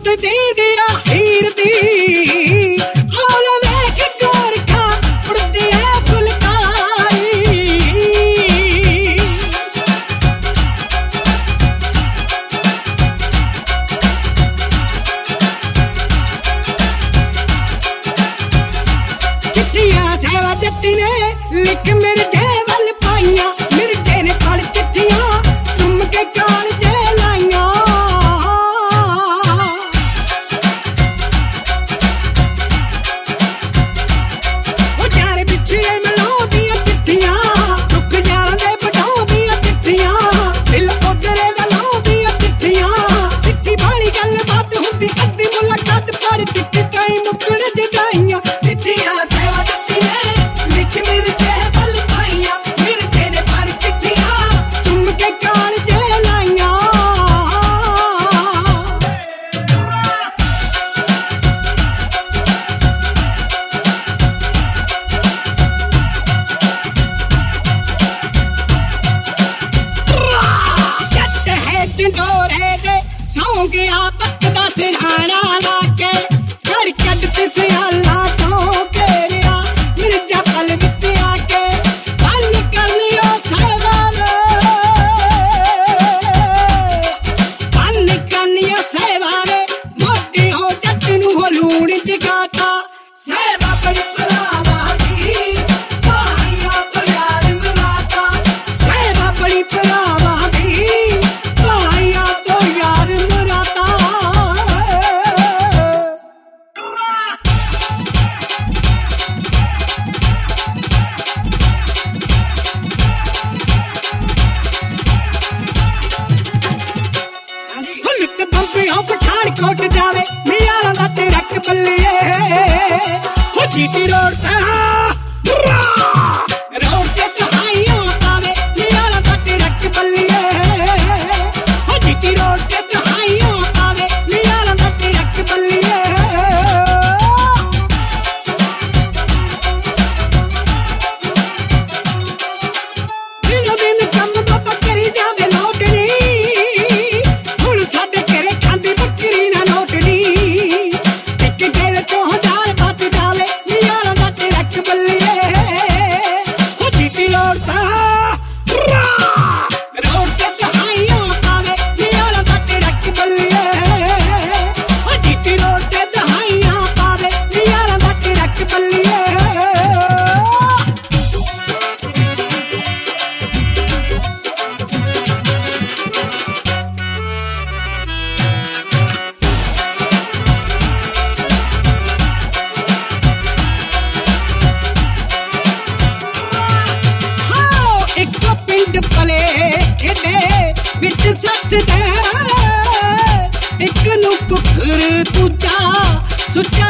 लिख मिर्जे वल पाइया मिर्जे ने पढ़ चिट्ठियां तुम के काल जे लाइया यार बिछड़े मिलाओ दियां चिट्ठियां रुक जान दे पटाओ दियां चिट्ठियां दिल उधरे लाओ दियां चिट्ठियां चिट्ठी वाली गल बात हुंदी अद्धी मुलाकात पर चिट्ठी कई मुकड़ जगाइयां चिट्ठियां सेवा जत्ती ने लिख मिर्जे वल पाइया मिर्जे ने पढ़ चिट्ठियां तुम के काल जे लाइया जट है ढिंडोरे दे सौ गया पकदा सिरहाना लाके घर कड्डते सियाला तो घेरिया मिर्जा पल विच आके बन करनियो सेवाल बन करनियो सेवाल मोटी हो जट नूं हो लूण जगाता सेवा बड़ी भरावा दी भाइयां तो यार मराता सेवा बड़ी भरावा दी भाइयां तो यार मराता हुलक बंबियों पठानकोट जावे मियारा दा ट्रक बल्लिए हो जीटी रोड ते कहाइयां पावे मियारा दा ट्रक बल्लिए हो जीटी रोड ते कहाइयां पावे मियारा दा ट्रक बल्लिए दिनो दिन कम बाबा करी जावे लोटनी हुण साडे घरे खांदी बकरी ना नोटनी एक गेड़ चों 1000 बच जावे मियारा दा ट्रक बल्लिए हो जीटी रोड ते कहाइयां पावे मियारा दा ट्रक बल्लिए हो जीटी रोड ते कहाइयां पावे मियारा दा ट्रक बल्लिए इको पिंड पले खेडे विच सच दे एक नूं कुकर दूजा सुचा